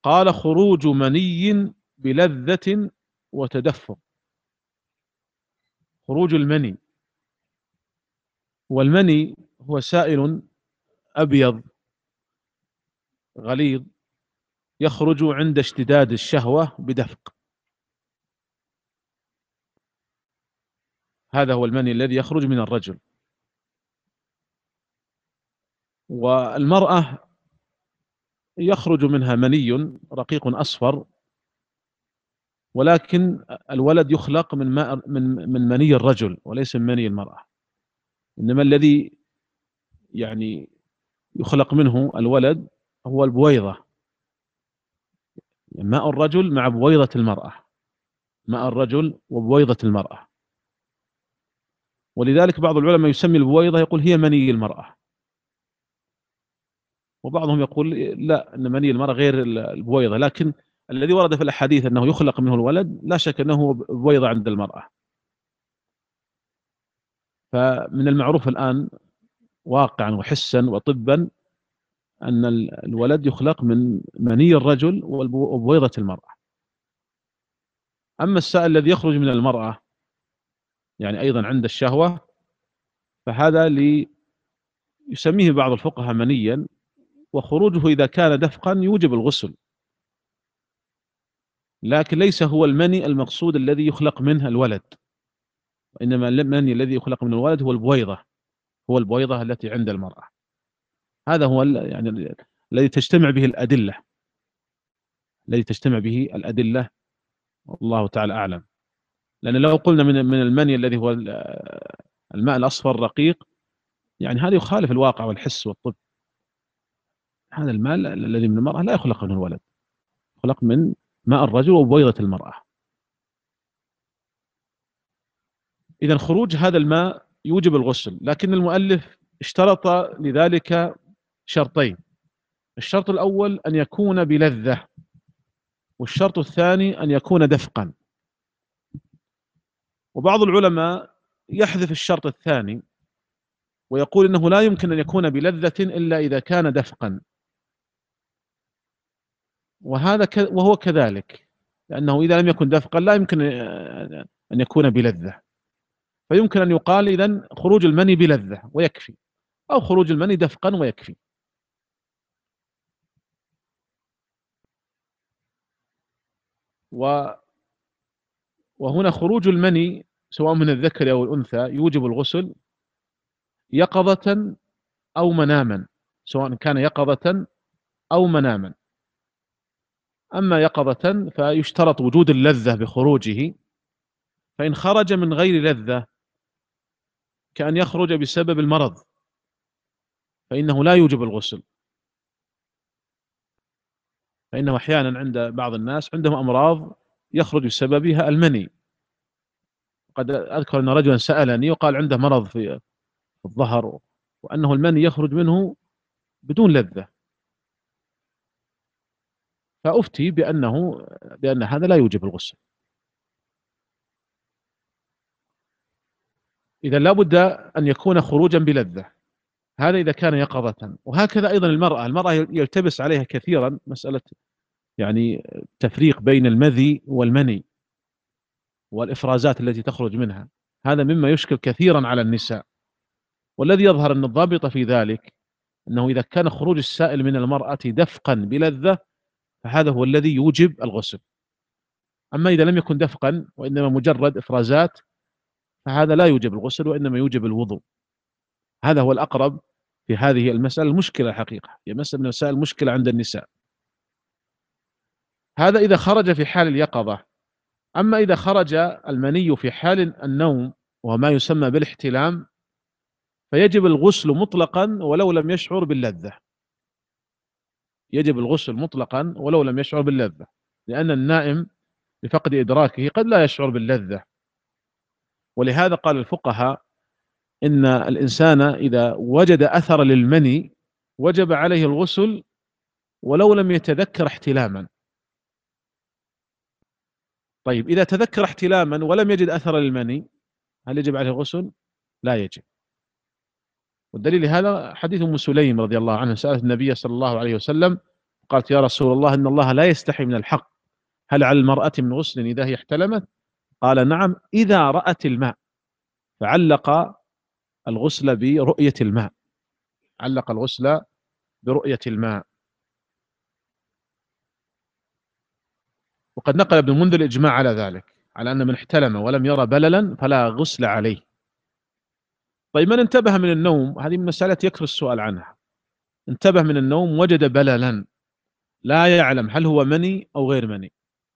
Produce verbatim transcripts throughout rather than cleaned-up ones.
قال خروج مني بلذة وتدفق. خروج المني، والمني هو سائل أبيض غليظ يخرج عند اشتداد الشهوة بدفق. هذا هو المني الذي يخرج من الرجل. والمرأة يخرج منها مني رقيق أصفر، ولكن الولد يخلق من ماء من من مني الرجل وليس من مني المرأة. إنما الذي يعني يخلق منه الولد هو البويضة، يعني ماء الرجل مع بويضة المرأة، ماء الرجل وبويضة المرأة. ولذلك بعض العلماء يسمي البويضة يقول هي مني المرأة، وبعضهم يقول لا، أن مني المرأة غير البويضة. لكن الذي ورد في الأحاديث أنه يخلق منه الولد لا شك أنه بويضة عند المرأة. فمن المعروف الآن واقعا وحسا وطبا أن الولد يخلق من مني الرجل وبويضة المرأة. أما السائل الذي يخرج من المرأة يعني أيضا عند الشهوة، فهذا لي يسميه بعض الفقهاء منيا، وخروجه إذا كان دفقا يوجب الغسل، لكن ليس هو المني المقصود الذي يخلق منه الولد، وإنما المني الذي يخلق من الولد هو البويضة، هو البويضة التي عند المرأة. هذا هو يعني الذي تجتمع به الأدلة، الذي تجتمع به الأدلة، والله تعالى أعلم. لأن لو قلنا من من المني الذي هو الماء الأصفر الرقيق، يعني هذا يخالف الواقع والحس والطب. هذا الماء الذي من المرأة لا يخلق منه الولد، يخلق من ماء الرجل وبويضة المرأة. إذا خروج هذا الماء يوجب الغسل، لكن المؤلف اشترط لذلك شرطين. الشرط الأول أن يكون بلذة، والشرط الثاني أن يكون دفقا. وبعض العلماء يحذف الشرط الثاني ويقول إنه لا يمكن أن يكون بلذة إلا إذا كان دفقا، وهذا ك... وهو كذلك، لأنه إذا لم يكن دفقا لا يمكن أن يكون بلذة. فيمكن أن يقال إذن خروج المني بلذة ويكفي، أو خروج المني دفقا ويكفي. و... وهنا خروج المني سواء من الذكر أو الأنثى يوجب الغسل يقظة أو مناما، سواء كان يقظة أو مناما. أما يقظة فيشترط وجود اللذة بخروجه، فإن خرج من غير لذة كأن يخرج بسبب المرض فإنه لا يوجب الغسل. فإنه أحيانا عند بعض الناس عندهم أمراض يخرج بسببها المني. قد أذكر أن رجلا سألني وقال عنده مرض في الظهر وأنه المني يخرج منه بدون لذة، فأفتي بأنه بأن هذا لا يوجب الغسل. إذا لا بد أن يكون خروجا بلذة، هذا إذا كان يقظة. وهكذا أيضا المرأة المرأة يلتبس عليها كثيرا مسألة يعني تفريق بين المذي والمني والإفرازات التي تخرج منها. هذا مما يشكل كثيرا على النساء، والذي يظهر أن الضابط في ذلك أنه إذا كان خروج السائل من المرأة دفقا بلذة فهذا هو الذي يوجب الغسل. أما إذا لم يكن دفقا وإنما مجرد إفرازات فهذا لا يوجب الغسل وإنما يوجب الوضوء. هذا هو الأقرب في هذه المسألة. المشكلة الحقيقة هي مسألة من مسائل المشكلة عند النساء. هذا إذا خرج في حال اليقظة. أما إذا خرج المني في حال النوم وما يسمى بالاحتلام فيجب الغسل مطلقا ولو لم يشعر باللذة. يجب الغسل مطلقا ولو لم يشعر باللذة، لأن النائم بفقد إدراكه قد لا يشعر باللذة. ولهذا قال الفقهاء إن الإنسان إذا وجد أثر للمني وجب عليه الغسل ولو لم يتذكر احتلاما. طيب إذا تذكر احتلاما ولم يجد أثر للمني هل يجب عليه الغسل؟ لا يجب. والدليل هذا حديث أم سليم رضي الله عنها سألت النبي صلى الله عليه وسلم قالت يا رسول الله إن الله لا يستحي من الحق، هل على المرأة من غسل إذا هي احتلمت؟ قال نعم إذا رأت الماء، فعلق الغسل برؤية الماء، علق الغسل برؤية الماء. وقد نقل ابن المنذر الإجماع على ذلك، على أن من احتلم ولم يرى بللا فلا غسل عليه. طيب من انتبه من النوم، هذه من مسألة يكثر السؤال عنها، انتبه من النوم وجد بللا لا يعلم هل هو مني أو غير مني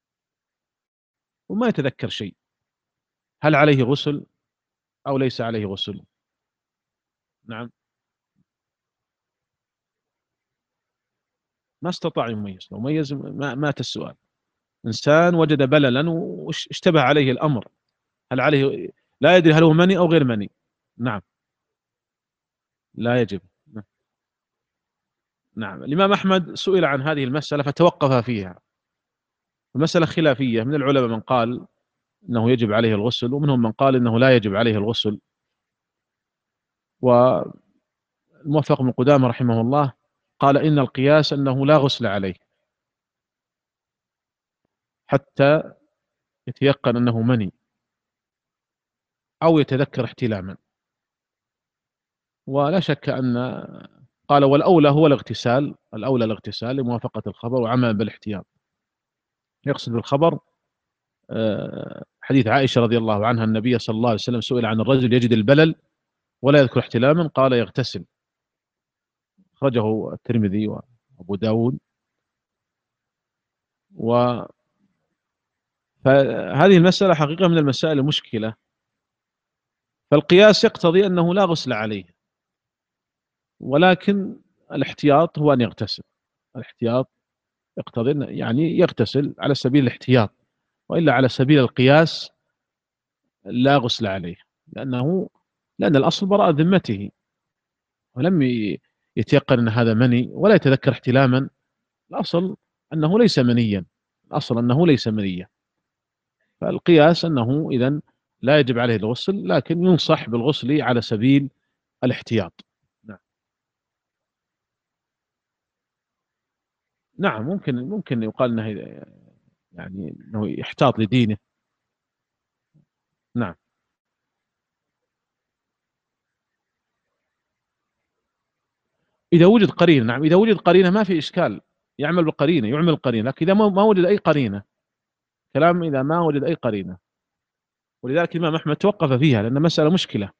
وما يتذكر شيء، هل عليه غسل أو ليس عليه غسل؟ نعم. ما استطاع يميز، لو ميز ما مات السؤال. إنسان وجد بللا واشتبه عليه الأمر، هل عليه، لا يدري هل هو مني أو غير مني. نعم لا يجب. نعم. الإمام أحمد سئل عن هذه المسألة فتوقف فيها، المسألة خلافية، من العلماء من قال أنه يجب عليه الغسل، ومنهم من قال أنه لا يجب عليه الغسل. والموفق بن قدامة رحمه الله قال إن القياس أنه لا غسل عليه حتى يتيقن أنه مني أو يتذكر احتلاما. ولا شك أن، قال والأولى هو الاغتسال، الأولى الاغتسال لموافقة الخبر وعمل بالاحتياط. يقصد بالخبر آه، حديث عائشة رضي الله عنها النبي صلى الله عليه وسلم سئل عن الرجل يجد البلل ولا يذكر احتلاما قال يغتسل، أخرجه الترمذي وأبو داود. و فهذه المسألة حقيقة من المسائل المشكلة، فالقياس يقتضي أنه لا غسل عليه، ولكن الاحتياط هو أن يغتسل، الاحتياط يقتضي يعني يغتسل على سبيل الاحتياط، وإلا على سبيل القياس لا غسل عليه، لأنه لأن الأصل براءة ذمته، ولم يتيقن أن هذا مني ولا يتذكر احتلاما، الأصل أنه ليس منيا، الأصل أنه ليس منيا. فالقياس أنه إذن لا يجب عليه الغسل، لكن ينصح بالغسل على سبيل الاحتياط. نعم. نعم ممكن ممكن يقال أنه يعني أنه يحتاط لدينه. نعم. إذا وجد قرينة، نعم إذا وجد قرينة ما في إشكال، يعمل بالقرينة، يعمل القرينة، لكن إذا ما وجد أي قرينة، كلام إذا ما وجد أي قرينة. ولذلك الإمام أحمد توقف فيها لأن مسألة مشكلة.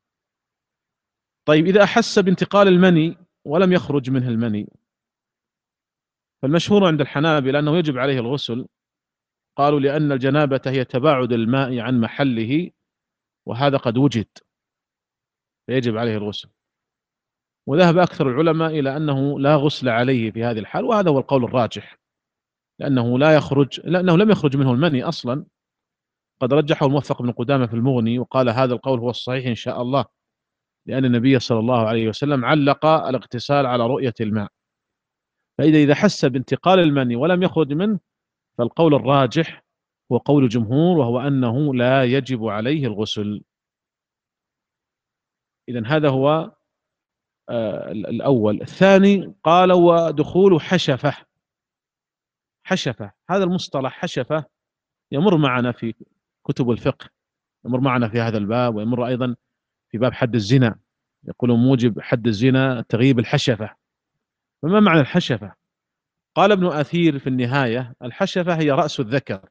طيب إذا أحس بانتقال المني ولم يخرج منه المني، فالمشهور عند الحنابلة أنه يجب عليه الغسل، قالوا لأن الجنابة هي تباعد الماء عن محله، وهذا قد وجد فيجب عليه الغسل. وذهب أكثر العلماء إلى أنه لا غسل عليه في هذه الحال، وهذا هو القول الراجح، لأنه لا يخرج، لأنه لم يخرج منه المني أصلا. قد رجحه الموفق بن قدامة في المغني وقال هذا القول هو الصحيح إن شاء الله، لأن النبي صلى الله عليه وسلم علق الاغتسال على رؤية الماء. فإذا إذا حس بانتقال المني ولم يخرج منه، فالقول الراجح هو قول الجمهور، وهو أنه لا يجب عليه الغسل. إذن هذا هو آه الأول. الثاني قال ودخول حشفة، حشفة هذا المصطلح حشفة يمر معنا في كتب الفقه، يمر معنا في هذا الباب، ويمر أيضا في باب حد الزنا، يقولون موجب حد الزنا تغييب الحشفة. فما معنى الحشفة؟ قال ابن أثير في النهاية الحشفة هي رأس الذكر.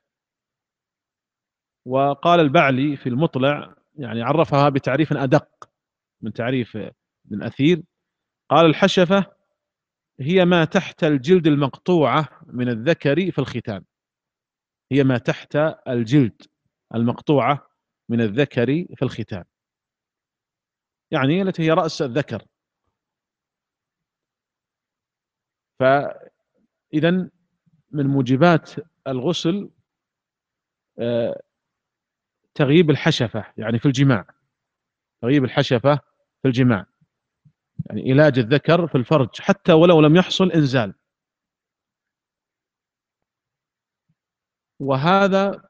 وقال البعلي في المطلع يعني عرفها بتعريف أدق من تعريف ابن أثير، قال الحشفة هي ما تحت الجلد المقطوعة من الذكر في الختان، هي ما تحت الجلد المقطوعة من الذكر في الختان، يعني التي هي رأس الذكر. فإذا من موجبات الغسل تغييب الحشفة، يعني في الجماع، تغييب الحشفة في الجماع، يعني علاج الذكر في الفرج حتى ولو لم يحصل إنزال. وهذا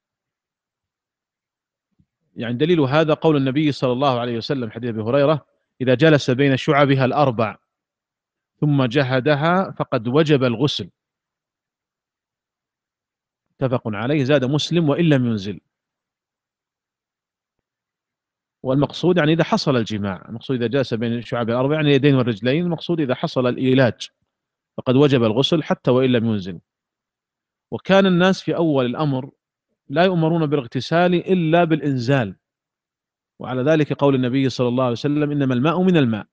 يعني دليل هذا قول النبي صلى الله عليه وسلم حديث أبي هريرة إذا جلس بين شعبها الأربع ثم جهدها فقد وجب الغسل. متفق عليه. زاد مسلم وإن لم ينزل. والمقصود يعني إذا حصل الجماع، المقصود إذا جلس بين الشعاب الأربع يعني اليدين والرجلين، المقصود إذا حصل الإيلاج فقد وجب الغسل حتى وإن لم ينزل. وكان الناس في أول الأمر لا يؤمرون بالاغتسال إلا بالإنزال، وعلى ذلك قول النبي صلى الله عليه وسلم إنما الماء من الماء.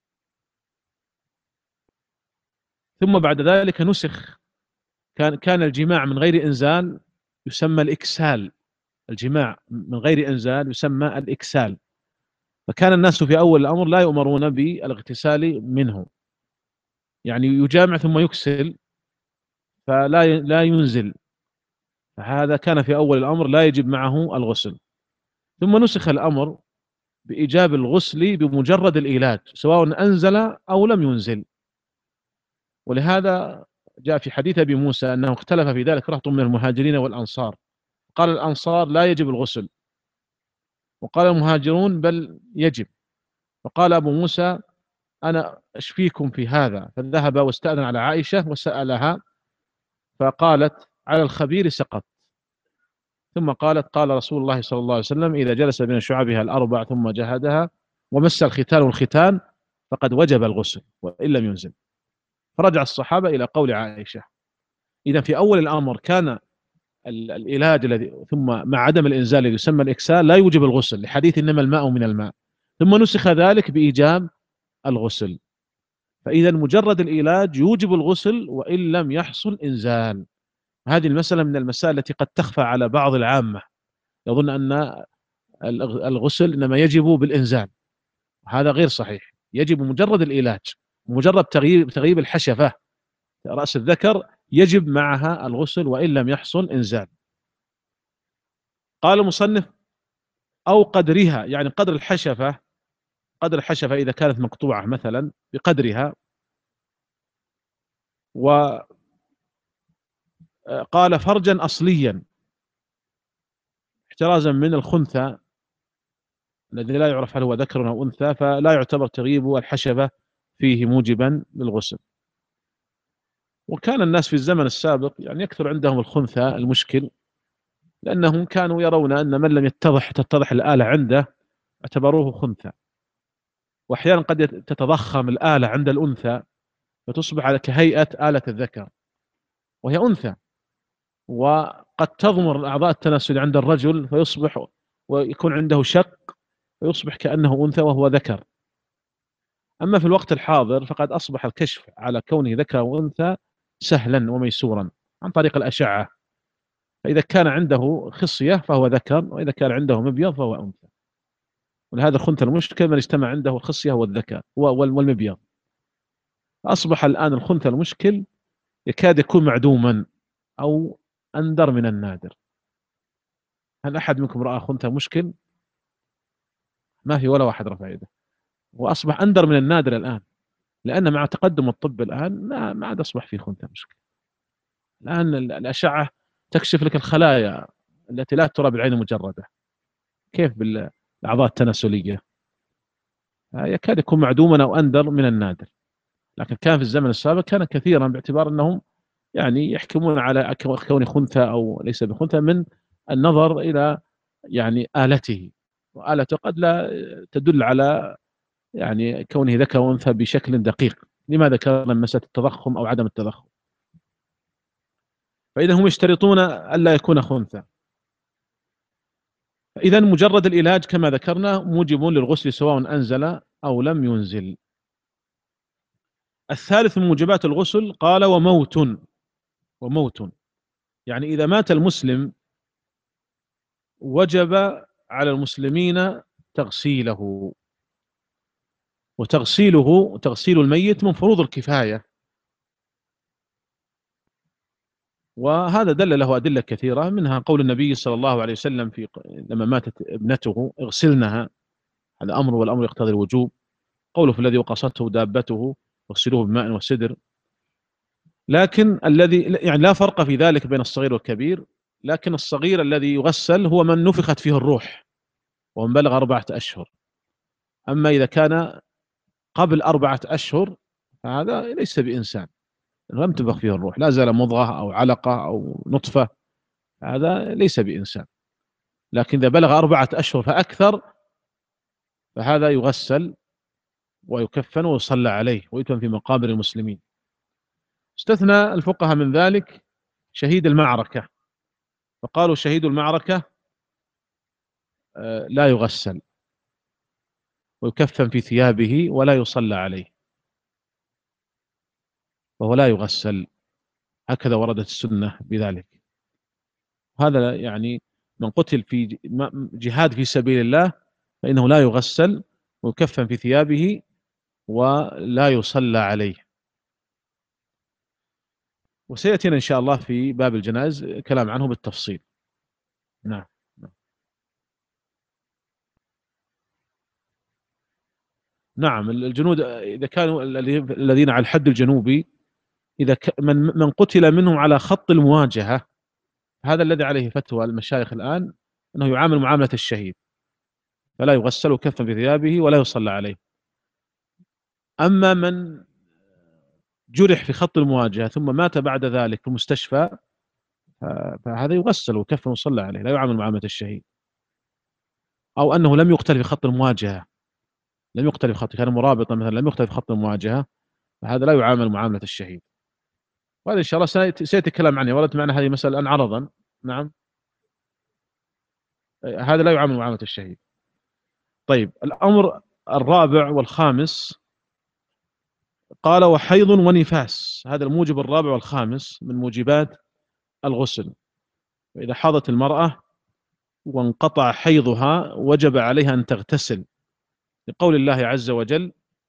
ثم بعد ذلك نسخ، كان كان الجماع من غير إنزال يسمى الإكسال. الجماع من غير إنزال يسمى الإكسال. فكان الناس في أول الأمر لا يؤمرون بالاغتسال منه، يعني يجامع ثم يكسل فلا لا ينزل، فهذا كان في أول الأمر لا يجب معه الغسل. ثم نسخ الأمر بإيجاب الغسل بمجرد الإيلاج سواء أنزل أو لم ينزل. ولهذا جاء في حديث أبي موسى أنه اختلف في ذلك رهط من المهاجرين والأنصار، قال الأنصار لا يجب الغسل، وقال المهاجرون بل يجب. فقال أبو موسى أنا أشفيكم في هذا، فذهب واستأذن على عائشة وسألها فقالت على الخبير سقط. ثم قالت قال رسول الله صلى الله عليه وسلم إذا جلس بين شعبها الأربع ثم جهدها ومس الختان والختان فقد وجب الغسل وإن لم ينزل. فرجع الصحابة إلى قول عائشة. إذا في أول الأمر كان العلاج الذي ثم مع عدم الإنزال الذي يسمى الإكسال لا يوجب الغسل لحديث إنما الماء من الماء، ثم نسخ ذلك بإيجاب الغسل. فإذا مجرد العلاج يوجب الغسل وإن لم يحصل إنزال. هذه المسألة من المسائل التي قد تخفى على بعض العامة، يظن أن الغسل إنما يجب بالإنزال، هذا غير صحيح. يجب مجرد العلاج، مجرد تغيير تغييب الحشفة رأس الذكر يجب معها الغسل وإن لم يحصل إنزال. قال المصنف أو قدرها، يعني قدر الحشفة، قدر الحشفة إذا كانت مقطوعة مثلا بقدرها. وقال فرجا أصليا احترازا من الخنثى الذي لا يعرف هل هو ذكر أو أنثى، فلا يعتبر تغييب الحشفة فيه موجبا للغسل. وكان الناس في الزمن السابق يعني يكثر عندهم الخنثى المشكل، لأنهم كانوا يرون أن من لم يتضح تتضح الآلة عنده اعتبروه خنثى. وأحيانا قد تتضخم الآلة عند الأنثى فتصبح على كهيئة آلة الذكر وهي أنثى، وقد تضمر أعضاء التناسل عند الرجل فيصبح ويكون عنده شق فيصبح كأنه أنثى وهو ذكر. أما في الوقت الحاضر فقد أصبح الكشف على كونه ذكر وأنثى سهلا وميسورا عن طريق الأشعة، فإذا كان عنده خصية فهو ذكر، وإذا كان عنده مبيض فهو أنثى. ولهذا الخنثى المشكل من اجتمع عنده الخصية والذكر والمبيض. أصبح الآن الخنثى المشكل يكاد يكون معدوما أو أندر من النادر. هل أحد منكم رأى خنثى مشكل؟ ما في ولا واحد رفع يده. وأصبح أندر من النادر الآن، لأن مع تقدم الطب الآن ما ما عاد أصبح في خنثى مشكل. الآن الأشعة تكشف لك الخلايا التي لا ترى بالعين المجردة، كيف بالأعضاء التناسلية؟ يكاد يكون معدوما أو أندر من النادر. لكن كان في الزمن السابق كان كثيرا، باعتبار أنهم يعني يحكمون على كون خنثى أو ليس بخنثى من النظر إلى يعني آلته، وآلته قد لا تدل على يعني كونه ذكر وأنثى بشكل دقيق. لماذا كان مسألة التضخم أو عدم التضخم؟ فإذا هم يشترطون ألا يكون خنثى. إذا مجرد العلاج كما ذكرنا موجب للغسل سواء أنزل أو لم ينزل. الثالث من موجبات الغسل قال وموت. وموت يعني إذا مات المسلم وجب على المسلمين تغسيله، وتغسيله تغسيل الميت من فروض الكفاية. وهذا دل له أدلة كثيرة، منها قول النبي صلى الله عليه وسلم في لما ماتت ابنته اغسلنها، هذا أمر والأمر يقتضي الوجوب. قوله في الذي وقصته دابته اغسلوه بماء وسدر. لكن الذي يعني لا فرق في ذلك بين الصغير والكبير، لكن الصغير الذي يغسل هو من نفخت فيه الروح ومن بلغ أربعة أشهر. أما إذا كان قبل أربعة أشهر هذا ليس بإنسان، لم تنفخ فيه الروح، لا زال مضغة أو علقة أو نطفة، هذا ليس بإنسان. لكن إذا بلغ أربعة أشهر فأكثر فهذا يغسل ويكفن ويصلى عليه ويدفن في مقابر المسلمين. استثنى الفقهاء من ذلك شهيد المعركة، فقالوا شهيد المعركة آه، لا يغسل ويكفن في ثيابه ولا يصلى عليه، وهو لا يغسل، هكذا وردت السنة بذلك. هذا يعني من قتل في جهاد في سبيل الله فإنه لا يغسل ويكفن في ثيابه ولا يصلى عليه. وسيأتينا إن شاء الله في باب الجنائز كلام عنه بالتفصيل. نعم. نعم الجنود إذا كانوا الذين على الحد الجنوبي، إذا من من قتل منهم على خط المواجهة، هذا الذي عليه فتوى المشايخ الآن أنه يعامل معاملة الشهيد، فلا يغسل ويكفن في ثيابه ولا يصلى عليه. أما من جرح في خط المواجهة ثم مات بعد ذلك في المستشفى فهذا يغسل ويكفن ويصلى عليه، لا يعامل معاملة الشهيد. أو أنه لم يقتل في خط المواجهة، لم يقتل في خط، كان مرابطا مثلا لم يقتل في خط المواجهة، فهذا لا يعامل معاملة الشهيد. وهذا إن شاء الله سيأتي الكلام عنه، وردت معنا هذه مسألة الآن عرضا. نعم هذا لا يعامل معاملة الشهيد. طيب الأمر الرابع والخامس، قال وحيض ونفاس، هذا الموجب الرابع والخامس من موجبات الغسل. فإذا حاضت المرأة وانقطع حيضها وجب عليها أن تغتسل، لقول الله عز وجل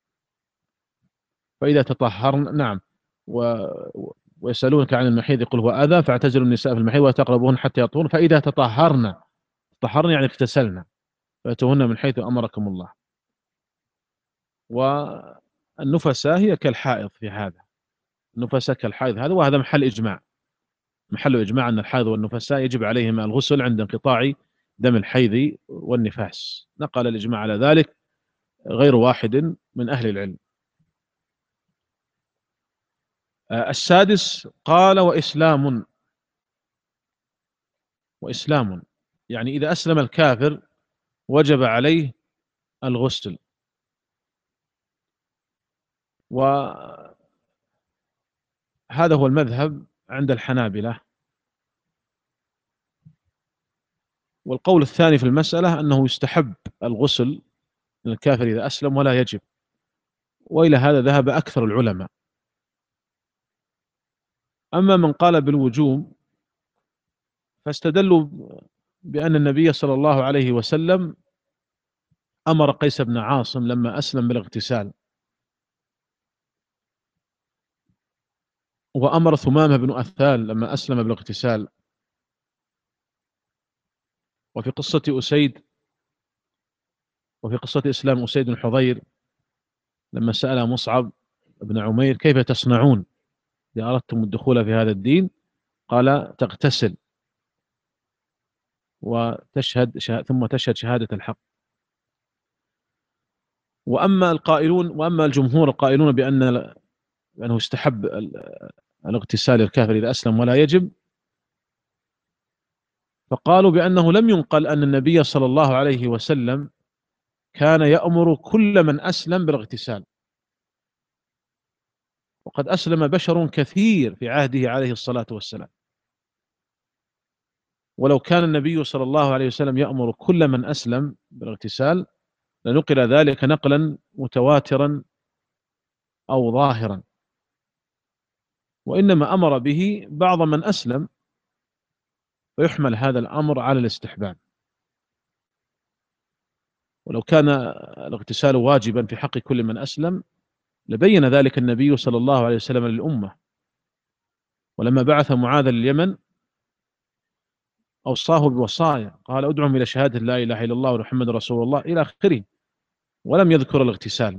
فإذا تطهرن. نعم و... ويسألونك عن المحيض قل هو أذى فاعتزلوا النساء في المحيض ولا تقربوهن حتى يطهرن فإذا تطهرن، تطهرن يعني اغتسلن، فأتوهن من حيث أمركم الله. والنفساء هي كالحائض في هذا، النفساء كالحائض هذا، وهذا محل إجماع، محل إجماع أن الحائض والنفساء يجب عليهما الغسل عند انقطاع دم الحيض والنفاس، نقل الإجماع على ذلك غير واحد من أهل العلم. السادس قال وإسلام، وإسلام يعني إذا أسلم الكافر وجب عليه الغسل. وهذا هو المذهب عند الحنابلة. والقول الثاني في المسألة أنه يستحب الغسل للكافر إذا أسلم ولا يجب، وإلى هذا ذهب أكثر العلماء. أما من قال بالوجوب فاستدلوا بأن النبي صلى الله عليه وسلم أمر قيس بن عاصم لما أسلم بالاغتسال، وأمر ثمامة بن أثال لما أسلم بالاغتسال. وفي قصة أسيد، وفي قصة إسلام أسيد بن حضير لما سأل مصعب بن عمير كيف تصنعون إذا أردتم الدخول في هذا الدين، قال تغتسل وتشهد ثم تشهد شهادة الحق. وأما القائلون، وأما الجمهور القائلون بأن بأنه استحب الاغتسال للكافر إذا أسلم ولا يجب، فقالوا بأنه لم ينقل أن النبي صلى الله عليه وسلم كان يأمر كل من أسلم بالاغتسال، وقد أسلم بشر كثير في عهده عليه الصلاة والسلام. ولو كان النبي صلى الله عليه وسلم يأمر كل من أسلم بالاغتسال لنقل ذلك نقلا متواترا أو ظاهرا، وإنما أمر به بعض من أسلم، ويحمل هذا الأمر على الاستحباب. ولو كان الاغتسال واجبا في حق كل من أسلم لبين ذلك النبي صلى الله عليه وسلم للأمة، ولما بعث معاذ لليمن أوصاه بوصايا، قال ادعهم إلى شهادة لا إله إلا الله ومحمد رسول الله إلى آخره، ولم يذكر الاغتسال.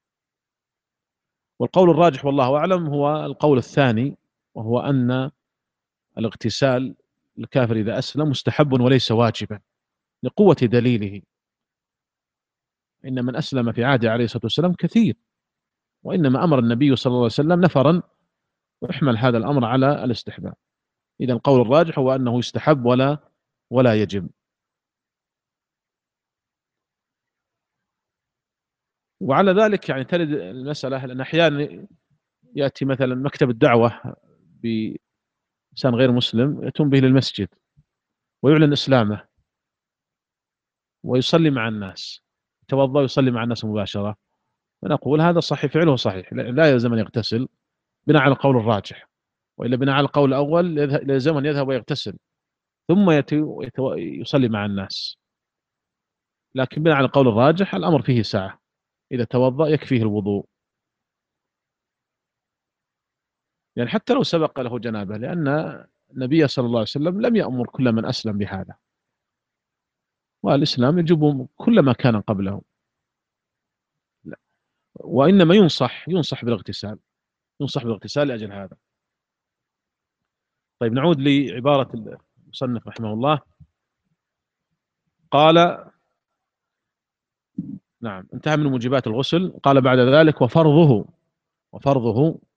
والقول الراجح والله أعلم هو القول الثاني، وهو أن الاغتسال الكافر إذا أسلم مستحب وليس واجبا، لقوة دليله. إن من أسلم في عهده عليه الصلاة والسلام كثير، وإنما أمر النبي صلى الله عليه وسلم نفرا، ويحمل هذا الأمر على الاستحباب. إذا القول الراجح هو أنه يستحب ولا ولا يجب. وعلى ذلك يعني ترد المسألة، لأن أحيانا يأتي مثلا مكتب الدعوة بإنسان غير مسلم يأتون به للمسجد ويعلن إسلامه ويصلي مع الناس، يتوضأ ويصلي مع الناس مباشرة، فنقول هذا صحيح، فعله صحيح، لا يلزم أن يغتسل بناء على القول الراجح، وإلا بناء على القول الأول يلزم أن يذهب ويغتسل ثم يأتي يصلي مع الناس. لكن بناء على القول الراجح الأمر فيه سعة، إذا توضأ يكفيه الوضوء، يعني حتى لو سبق له جنابه، لأن النبي صلى الله عليه وسلم لم يأمر كل من أسلم بهذا، والإسلام يجب كل ما كان قبله. لا. وإنما ينصح ينصح بالاغتسال، ينصح بالاغتسال لأجل هذا. طيب نعود لعبارة المصنف رحمه الله. قال نعم، انتهى من موجبات الغسل. قال بعد ذلك وفرضه، وفرضه